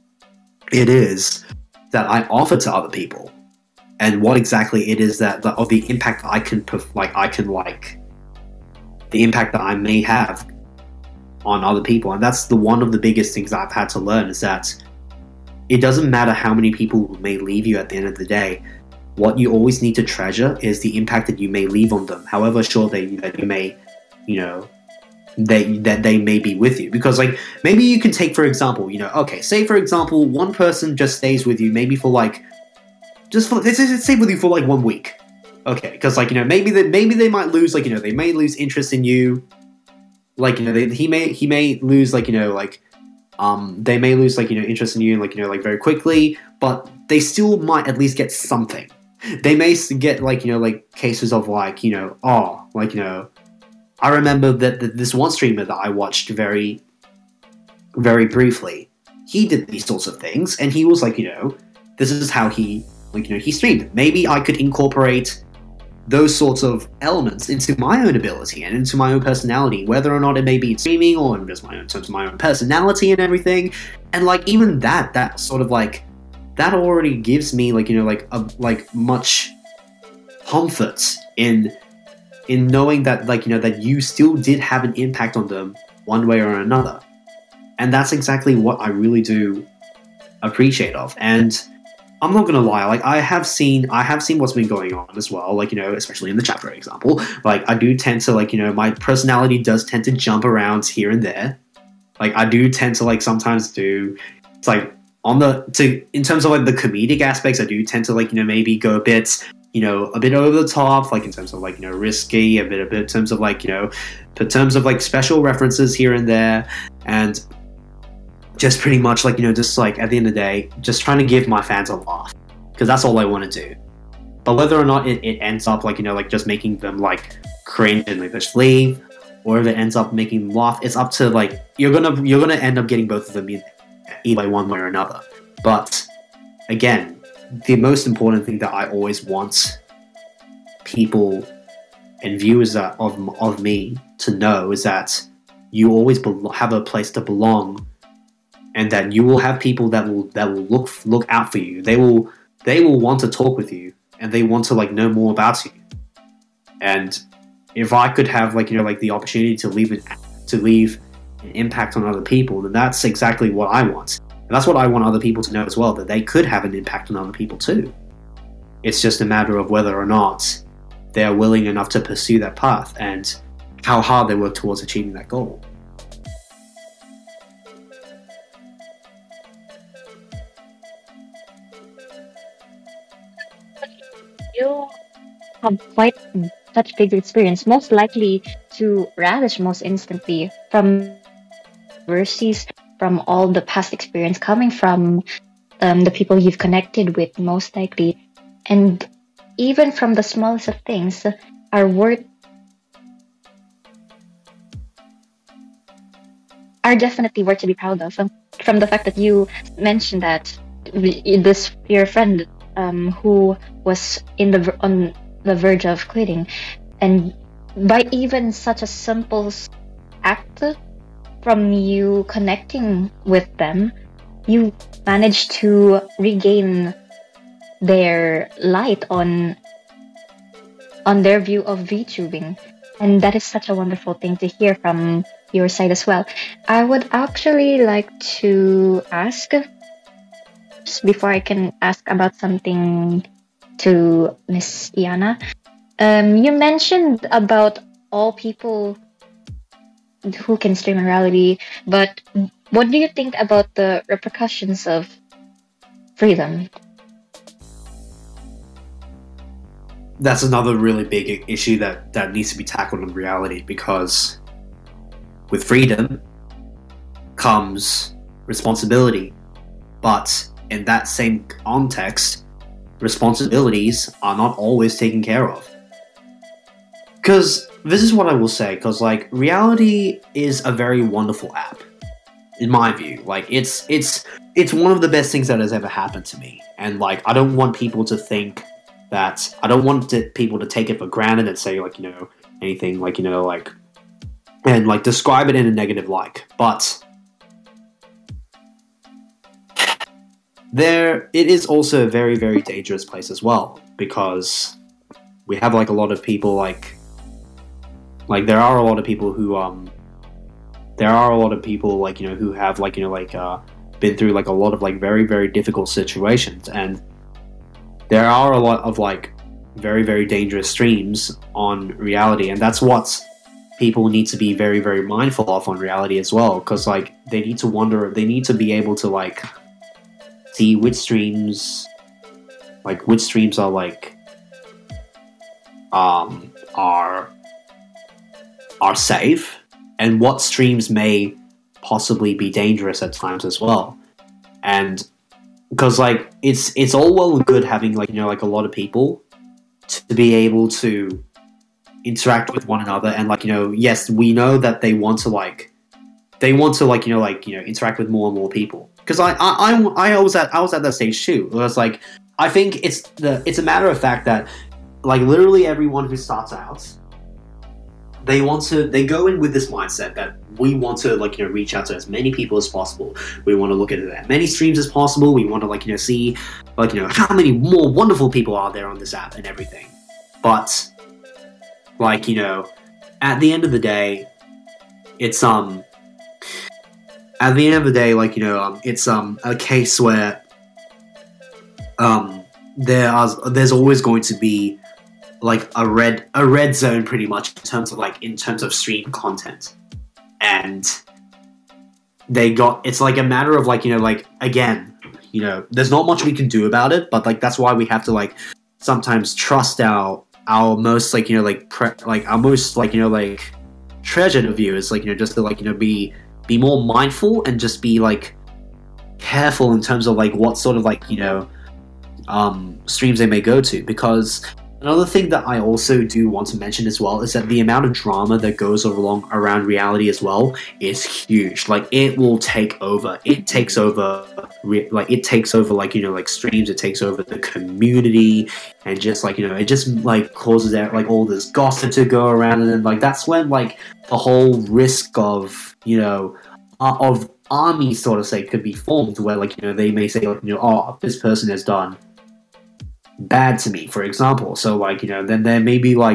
Speaker 3: it is that I offer to other people. And what exactly it is that, that of the impact that I can like I can like the impact that I may have on other people. And that's the one of the biggest things I've had to learn, is that it doesn't matter how many people may leave you at the end of the day. What you always need to treasure is the impact that you may leave on them. However short they that you may, you know, they that they may be with you. Because like maybe you can take, for example, you know, okay, say for example, one person just stays with you maybe for like Just for, let's, let's stay with you for like one week, okay? Because like, you know, maybe they maybe they might lose, like, you know, they may lose interest in you, like, you know, they, he may he may lose, like, you know, like, um, they may lose, like, you know, interest in you, like, you know, like very quickly, but they still might at least get something. They may get like, you know, like cases of like, you know, oh, like, you know, I remember that, that this one streamer that I watched very, very briefly, he did these sorts of things, and he was like, you know, this is how he. Like, you know, he streamed. Maybe I could incorporate those sorts of elements into my own ability and into my own personality, whether or not it may be in streaming or in just my own in terms of my own personality and everything. And like even that, that sort of like that already gives me like, you know, like a like much comfort in in knowing that like, you know, that you still did have an impact on them one way or another. And that's exactly what I really do appreciate of. And I'm not gonna lie, like I have seen, I have seen what's been going on as well. Like, you know, especially in the chat, for example. Like, I do tend to, like, you know, my personality does tend to jump around here and there. Like, I do tend to, like, sometimes do. It's like on the to in terms of like the comedic aspects, I do tend to, like, you know, maybe go a bit, you know, a bit over the top, like in terms of like, you know, risky, a bit, a bit in terms of like, you know, in terms of like special references here and there, and. Just pretty much like, you know, just like at the end of the day, just trying to give my fans a laugh, because that's all I want to do. But whether or not it, it ends up like, you know, like just making them like cringe and like just leave, or if it ends up making them laugh, it's up to like, you're gonna you're gonna end up getting both of them either one way or another. But again, the most important thing that I always want people and viewers that, of of me to know is that you always be- have a place to belong. And that you will have people that will that will look look out for you. They will they will want to talk with you, and they want to like know more about you. And if I could have like, you know, like the opportunity to leave an to leave an impact on other people, then that's exactly what I want. And that's what I want other people to know as well, that they could have an impact on other people too. It's just a matter of whether or not they are willing enough to pursue that path and how hard they work towards achieving that goal.
Speaker 2: You have quite such big experience, most likely to relish most instantly from overseas, from all the past experience coming from um, the people you've connected with, most likely, and even from the smallest of things are worth are definitely worth to be proud of. Um, from the fact that you mentioned that this your friend um, who was in the ver- on the verge of quitting, and by even such a simple s- act from you connecting with them, you managed to regain their light on on their view of VTubing, and that is such a wonderful thing to hear from your side as well. I would actually like to ask, just before I can ask about something to Miss Iana. Um, you mentioned about all people who can stream in reality, but what do you think about the repercussions of freedom?
Speaker 3: That's another really big issue that, that needs to be tackled in reality, because with freedom comes responsibility. But in that same context, responsibilities are not always taken care of. Because this is what I will say, because like reality is a very wonderful app, in my view. Like it's it's it's one of the best things that has ever happened to me, and like I don't want people to think that I don't want to, people to take it for granted and say like you know anything like you know like and like describe it in a negative light. But there, it is also a very very dangerous place as well, because we have like a lot of people like. Like there are a lot of people who um there are a lot of people like you know who have like you know like uh been through like a lot of like very very difficult situations, and there are a lot of like very very dangerous streams on reality, and that's what people need to be very very mindful of on reality as well, because like they need to wonder they need to be able to like see which streams like which streams are like um are are safe, and what streams may possibly be dangerous at times as well. And because like it's it's all well and good having like you know like a lot of people to be able to interact with one another, and like you know yes we know that they want to like they want to like you know like you know interact with more and more people, because I I I, I was at I was at that stage too. It was like I think it's the it's a matter of fact that like literally everyone who starts out, they want to they go in with this mindset that we want to like you know reach out to as many people as possible. We want to look at as many streams as possible. We want to like you know see like you know how many more wonderful people are there on this app and everything. But like you know at the end of the day, it's um at the end of the day like you know um it's um a case where um there are there's always going to be like a red a red zone pretty much in terms of like in terms of stream content, and they got it's like a matter of like you know like again you know there's not much we can do about it, but like that's why we have to like sometimes trust our our most like you know like pre- like our most like you know like treasured viewers, like you know just to like you know be be more mindful and just be like careful in terms of like what sort of like you know um streams they may go to. Because another thing that I also do want to mention as well is that the amount of drama that goes along around reality as well is huge. Like it will take over. It takes over. Re- like it takes over. Like you know, like streams. It takes over the community, and just like you know, it just like causes that like all this gossip to go around, and then like that's when like the whole risk of you know uh, of armies sort of say could be formed, where like you know they may say like you know oh this person has done bad to me, for example. So like you know then there may be like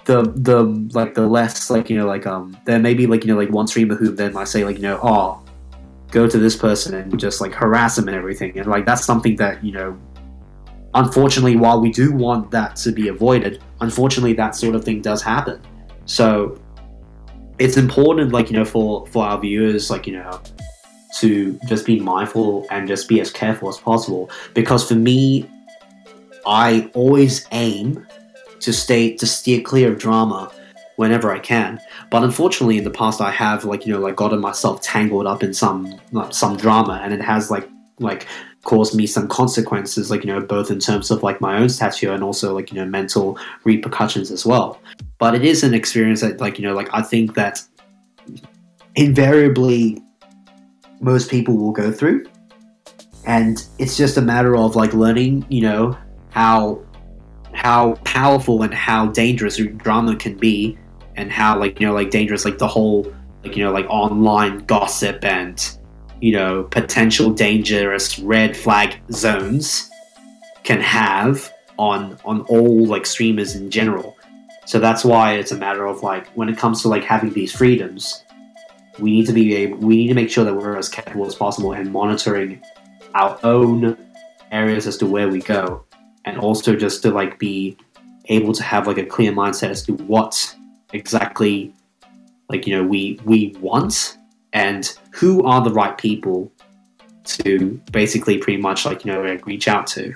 Speaker 3: the the like the less like you know like um there may be like you know like one streamer who then might say like you know oh go to this person and just like harass them and everything, and like that's something that you know unfortunately, while we do want that to be avoided, unfortunately that sort of thing does happen. So it's important like you know for for our viewers like you know to just be mindful and just be as careful as possible, because for me I always aim to stay to steer clear of drama whenever I can. But unfortunately, in the past, I have like you know like gotten myself tangled up in some like, some drama, and it has like like caused me some consequences, like you know both in terms of like my own stature and also like you know mental repercussions as well. But it is an experience that like you know like I think that invariably most people will go through, and it's just a matter of like learning you know how how powerful and how dangerous drama can be, and how like you know like dangerous like the whole like you know like online gossip and you know potential dangerous red flag zones can have on on all like streamers in general. So that's why it's a matter of like when it comes to like having these freedoms, we need to be able, we need to make sure that we're as careful as possible and monitoring our own areas as to where we go, and also just to like be able to have like a clear mindset as to what exactly like you know we we want and who are the right people to basically pretty much like you know like, reach out to.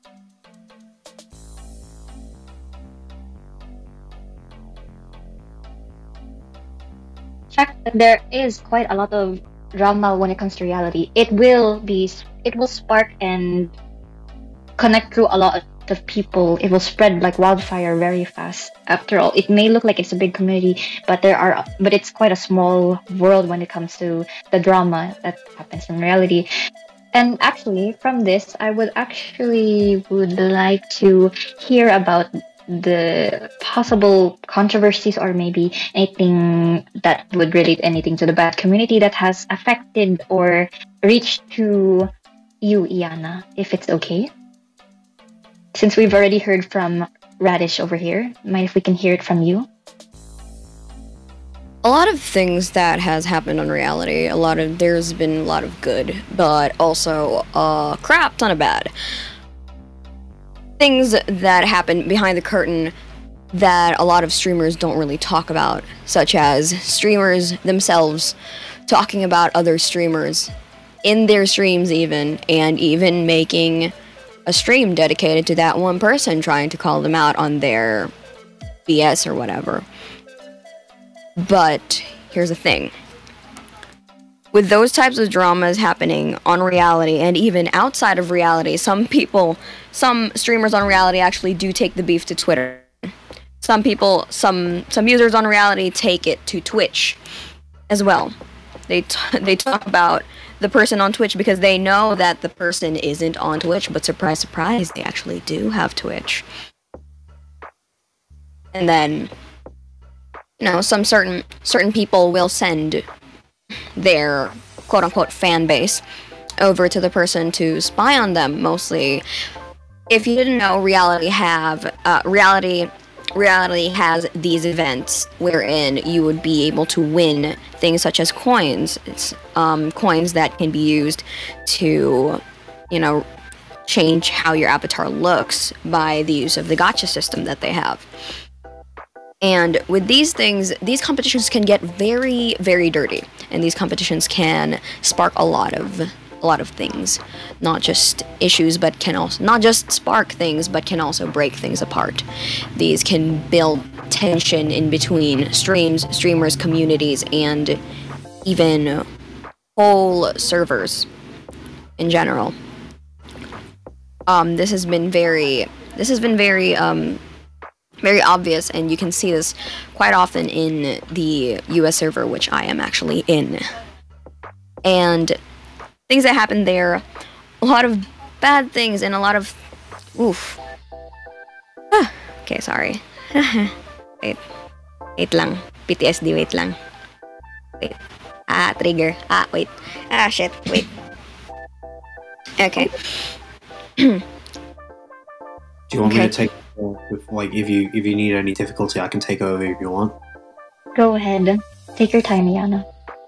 Speaker 2: Fact that there is quite a lot of drama when it comes to reality. It will be it will spark and connect through a lot of people. It will spread like wildfire very fast. After all, it may look like it's a big community, but there are but it's quite a small world when it comes to the drama that happens in reality. And actually, from this, I would actually would like to hear about the possible controversies or maybe anything that would relate anything to the bad community that has affected or reached to you, Iana, if it's okay. Since we've already heard from Radish over here, mind if we can hear it from you?
Speaker 4: A lot of things that has happened on reality. A lot of there's been a lot of good, but also a crap ton of bad things that happen behind the curtain that a lot of streamers don't really talk about, such as streamers themselves talking about other streamers in their streams even, and even making a stream dedicated to that one person, trying to call them out on their B S or whatever. But here's the thing. With those types of dramas happening on reality and even outside of reality, some people, some streamers on reality actually do take the beef to Twitter. Some people, some some users on reality take it to Twitch as well. They t- they talk about the person on Twitch because they know that the person isn't on Twitch, but surprise, surprise, they actually do have Twitch. And then, you know, some certain certain people will send their quote-unquote fan base over to the person to spy on them. Mostly, if you didn't know, reality have uh, reality reality has these events wherein you would be able to win things such as coins. It's um, coins that can be used to, you know, change how your avatar looks by the use of the gacha system that they have. And with these things, these competitions can get very, very dirty, and these competitions can spark a lot of a lot of things, not just issues, but can also not just spark things, but can also break things apart. These can build tension in between streams, streamers, communities, and even whole servers in general. Um, this has been very, this has been very, um, very obvious, and you can see this quite often in the U S server, which I am actually in. And things that happen there, a lot of bad things, and a lot of, oof. Ah, okay, sorry. wait, wait lang. P T S D, wait lang. Wait. Ah, trigger. Ah, wait. Ah, shit, wait. Okay.
Speaker 3: Do you want
Speaker 4: Okay.
Speaker 3: me to take with, like if you if you need any difficulty, I can take over if you want.
Speaker 2: Go ahead. Take your time, Yana.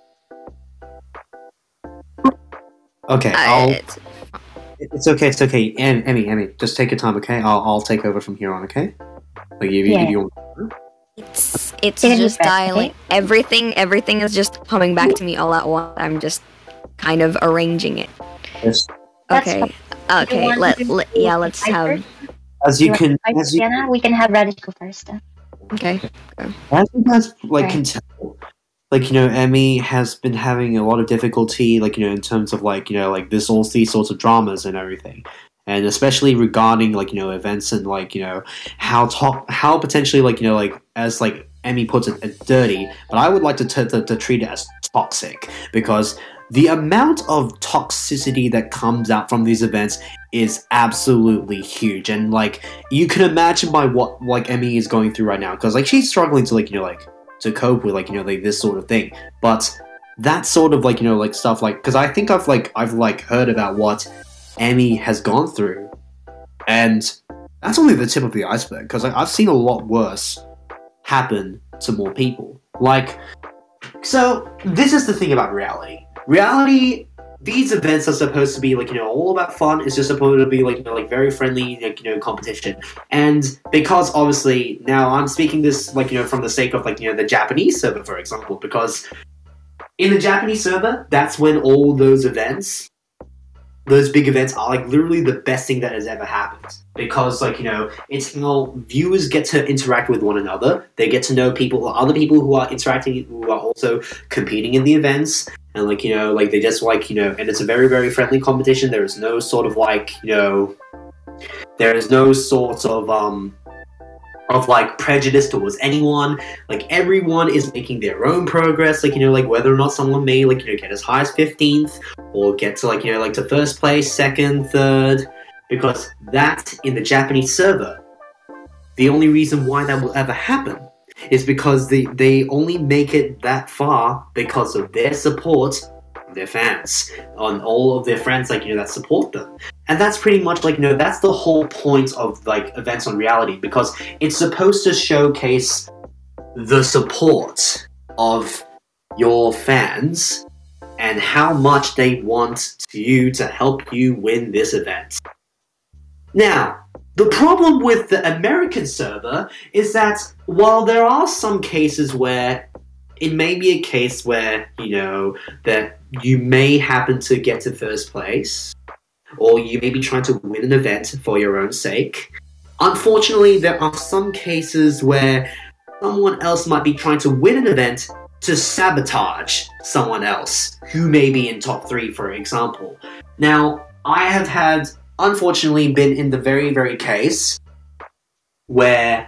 Speaker 3: Okay,
Speaker 4: Uh,
Speaker 3: I'll.
Speaker 4: it's-
Speaker 3: It's okay. It's okay. Em, Emmy, Emmy, just take your time. Okay, I'll I'll take over from here on. Okay. Like if, you
Speaker 2: Yeah.
Speaker 3: if you want.
Speaker 4: It's it's
Speaker 2: Take a deep
Speaker 4: just
Speaker 2: breath,
Speaker 4: dialing.
Speaker 2: okay?
Speaker 4: Everything everything is just coming back to me all at once. I'm just kind of arranging it.
Speaker 3: Yes.
Speaker 2: That's
Speaker 4: Okay.
Speaker 2: fine. You
Speaker 4: Okay.
Speaker 2: want
Speaker 4: Let,
Speaker 2: to
Speaker 4: let
Speaker 2: do
Speaker 4: yeah. Let's
Speaker 2: fight
Speaker 4: have.
Speaker 2: first?
Speaker 3: As you
Speaker 2: You
Speaker 3: can,
Speaker 2: want to
Speaker 3: as
Speaker 2: fight,
Speaker 3: you,
Speaker 2: Yana? We can have Radish go first.
Speaker 4: Okay.
Speaker 3: as you guys like
Speaker 2: Right.
Speaker 3: can tell, like you know, Emmy has been having a lot of difficulty, like you know, in terms of like you know, like this all these sorts of dramas and everything, and especially regarding like you know events and like you know how top how potentially like you know like as like Emmy puts it, uh, dirty, but I would like to, t- to to treat it as toxic because the amount of toxicity that comes out from these events is absolutely huge, and like you can imagine by what like Emmy is going through right now because like she's struggling to like you know like to cope with like you know like this sort of thing, but that sort of like you know like stuff like because I think I've like I've like heard about what Emmy has gone through, and that's only the tip of the iceberg because like, I've seen a lot worse happen to more people. Like, so this is the thing about reality. Reality, these events are supposed to be like you know all about fun. It's just supposed to be like you know like very friendly like you know competition. And because obviously now I'm speaking this like you know from the sake of like you know the Japanese server for example, because in the Japanese server that's when all those events, those big events are like literally the best thing that has ever happened because like you know it's how viewers get to interact with one another. They get to know people, other people who are interacting, who are also competing in the events, and like you know like they just like you know and it's a very very friendly competition. There is no sort of like you know there is no sort of um of like prejudice towards anyone. Like everyone is making their own progress, like you know like whether or not someone may like you know get as high as fifteenth or get to like you know like to first place, second, third, because that in the Japanese server, the only reason why that will ever happen is because they they only make it that far because of their support from their fans, on all of their friends like you know that support them. And that's pretty much like you know that's the whole point of like events on reality, because it's supposed to showcase the support of your fans and how much they want you to help you win this event. Now, the problem with the American server is that while there are some cases where it may be a case where, you know, that you may happen to get to first place, or you may be trying to win an event for your own sake, unfortunately, there are some cases where someone else might be trying to win an event to sabotage someone else who may be in top three, for example. Now, I have had, unfortunately, been in the very, very case where,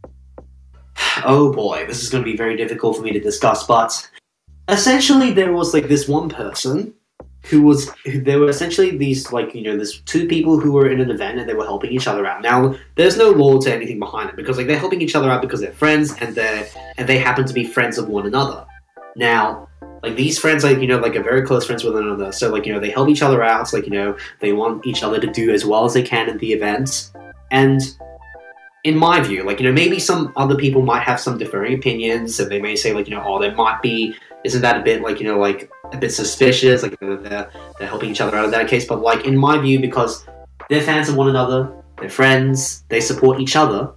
Speaker 3: oh boy, this is going to be very difficult for me to discuss, but essentially there was like this one person who was, who, there were essentially these like, you know, there's two people who were in an event and they were helping each other out. Now, there's no law to anything behind it because like they're helping each other out because they're friends and they're, and they happen to be friends of one another. Now, like these friends, like, you know, like are very close friends with one another. So like, you know, they help each other out. So, like, you know, they want each other to do as well as they can in the events. And in my view, like, you know, maybe some other people might have some differing opinions and they may say like, you know, oh, there might be, isn't that a bit like, you know, like a bit suspicious, like they're, they're helping each other out in that case. But like in my view, because they're fans of one another, they're friends, they support each other,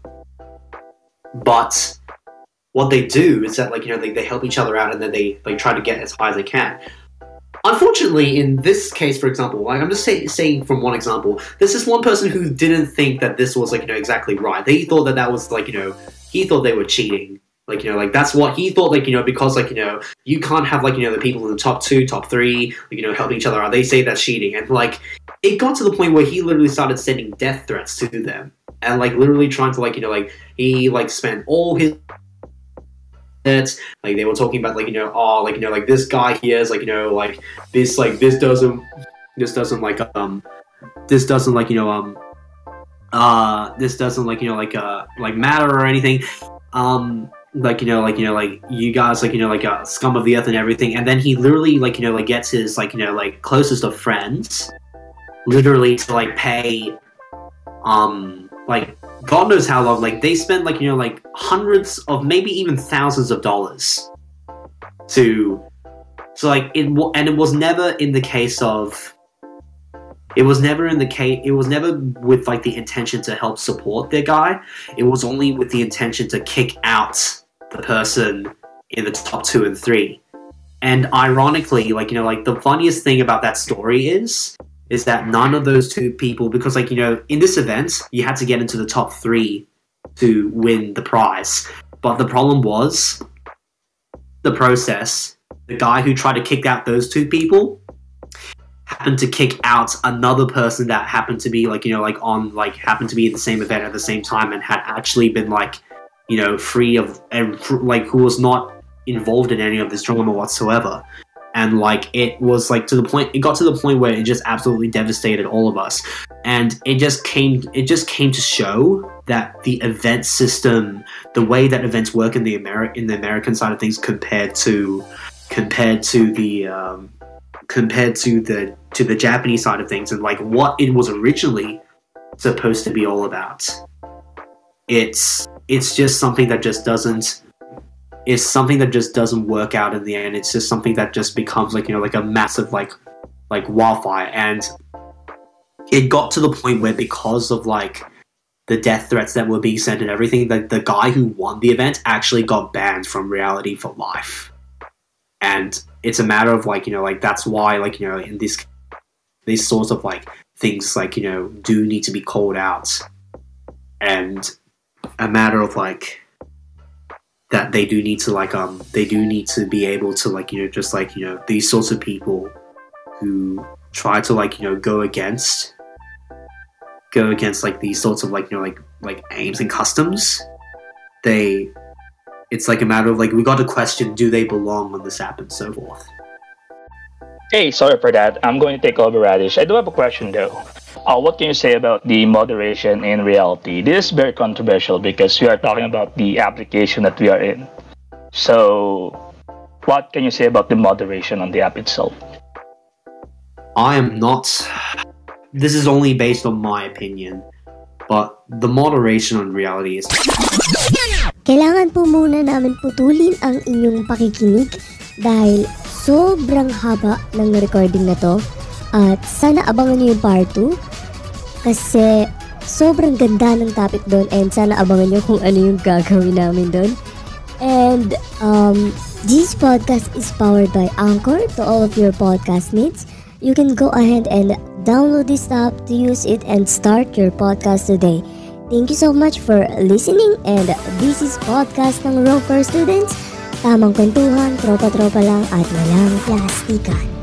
Speaker 3: but what they do is that like, you know, they, they help each other out and then they like try to get as high as they can. Unfortunately, in this case, for example, like I'm just say, saying from one example, there's this one person who didn't think that this was like, you know, exactly right. They thought that that was like, you know, he thought they were cheating. Like, you know, like that's what he thought, like, you know, because like, you know, you can't have like, you know, the people in the top two, top three, like, you know, helping each other out. They say that's cheating. And like, it got to the point where he literally started sending death threats to them. And like literally trying to like, you know, like he like spent all his It's like they were talking about like, you know, oh, like, you know, like this guy here is like, you know, like this, like this doesn't, this doesn't like, um, this doesn't like, you know, um, uh, this doesn't like, you know, like, uh, like matter or anything. Um, like, you know, like, you know, like you guys, like, you know, like uh, scum of the earth and everything. And then he literally like, you know, like gets his like, you know, like closest of friends literally to like pay, um, like God knows how long. Like they spent like you know like hundreds of maybe even thousands of dollars to. So like it w- and it was never in the case of. It was never in the case. It was never with like the intention to help support their guy. It was only with the intention to kick out the person in the top two and three. And ironically, like you know, like the funniest thing about that story is, is that none of those two people, because like you know, in this event, you had to get into the top three to win the prize. But the problem was the process. The guy who tried to kick out those two people happened to kick out another person that happened to be like you know like on like happened to be at the same event at the same time and had actually been like you know free of and like who was not involved in any of this drama whatsoever. And like it was like to the point it got to the point where it just absolutely devastated all of us. And it just came it just came to show that the event system, the way that events work in the Ameri- in the American side of things compared to compared to the um compared to the to the Japanese side of things and like what it was originally supposed to be all about. It's it's just something that just doesn't it's something that just doesn't work out in the end. It's just something that just becomes like you know like a massive like like wildfire. And it got to the point where because of like the death threats that were being sent and everything, that the guy who won the event actually got banned from reality for life. And it's a matter of like you know like that's why like you know in this these sorts of like things like you know do need to be called out, and a matter of like that they do need to like um they do need to be able to like you know just like you know these sorts of people who try to like you know go against go against like these sorts of like you know like like aims and customs. They It's like a matter of like we got to question, do they belong on this app and so forth.
Speaker 1: Hey, sorry for that. I'm going to take over, Radish. I do have a question though. Uh, what can you say about the moderation in reality? This is very controversial because we are talking about the application that we are in. So, what can you say about the moderation on the app itself?
Speaker 3: I am not. This is only based on my opinion, but the moderation on reality is.
Speaker 6: Kailangan po muna namin putulin ang inyong pakikinig dahil sobrang haba ng recording na to at sana abangan nyo yung part two kasi sobrang ganda ng topic doon and sana abangan nyo kung ano yung gagawin namin doon. And um, this podcast is powered by Anchor. To all of your podcast needs, you can go ahead and download this app to use it and start your podcast today. Thank you so much for listening and this is podcast ng Roper Students. Tamang kwentuhan, tropa-tropa lang at walang plastikan.